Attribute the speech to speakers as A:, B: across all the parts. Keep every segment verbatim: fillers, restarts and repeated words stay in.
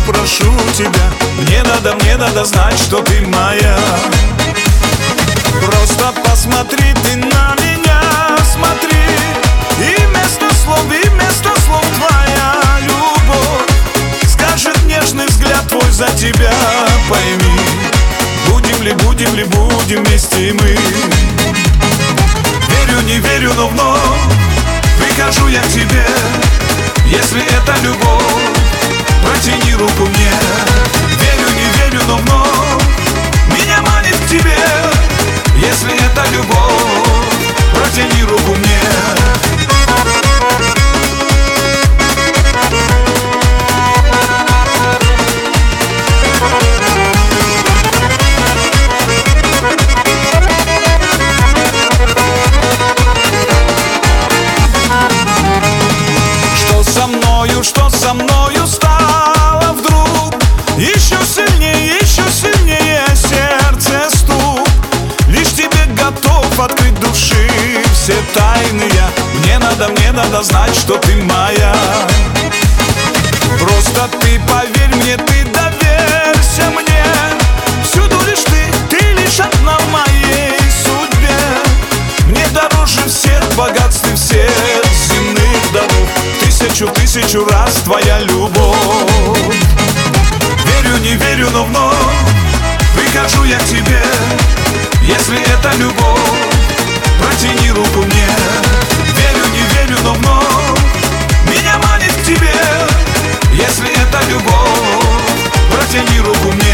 A: прошу тебя. Мне надо, мне надо знать, что ты моя. Просто посмотри ты на меня, смотри. И вместо слов, и вместо слов твоя любовь скажет нежный взгляд твой за тебя. Пойми, будем ли, будем ли, будем вместе мы. Верю, не верю, но вновь прихожу я к тебе. Если это любовь, протяни руку мне. Верю, не верю, но вновь меня манит к тебе. Если это любовь, протяни руку мне. Что со мною стало вдруг? Еще сильнее, еще сильнее сердце стук. Лишь тебе готов открыть души все тайны я. Мне надо, мне надо знать, что ты моя. Просто ты поверь мне, ты доверься мне. Всюду лишь ты, ты лишь одна в моей судьбе. Мне дороже всех богатств и всех земных даров. Тысячу, тысячу раз твоя любовь. Верю, не верю, но вновь прихожу я к тебе. Если это любовь, протяни руку мне. Верю, не верю, но вновь меня манит к тебе. Если это любовь, протяни руку мне.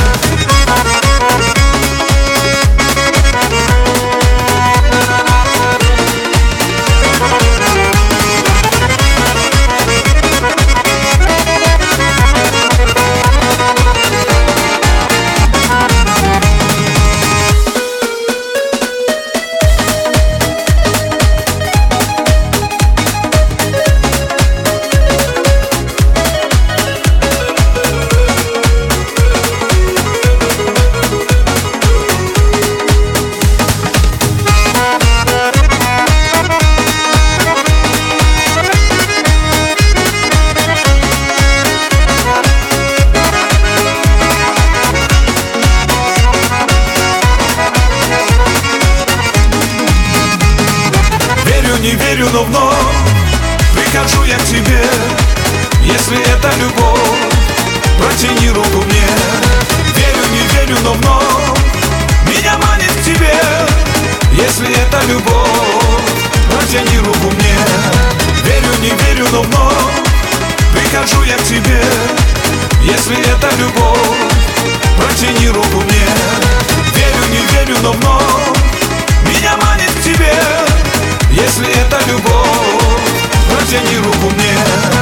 A: Не верю, но вновь прихожу я к тебе. Если это любовь, протяни руку мне. Верю, не верю, но вновь меня манит к тебе. Если это любовь, протяни руку мне. Верю, не верю, но вновь прихожу я к тебе. Если это любовь, протяни руку мне. Верю, не верю, но вновь меня манит к тебе. Если это любовь, протяни руку мне.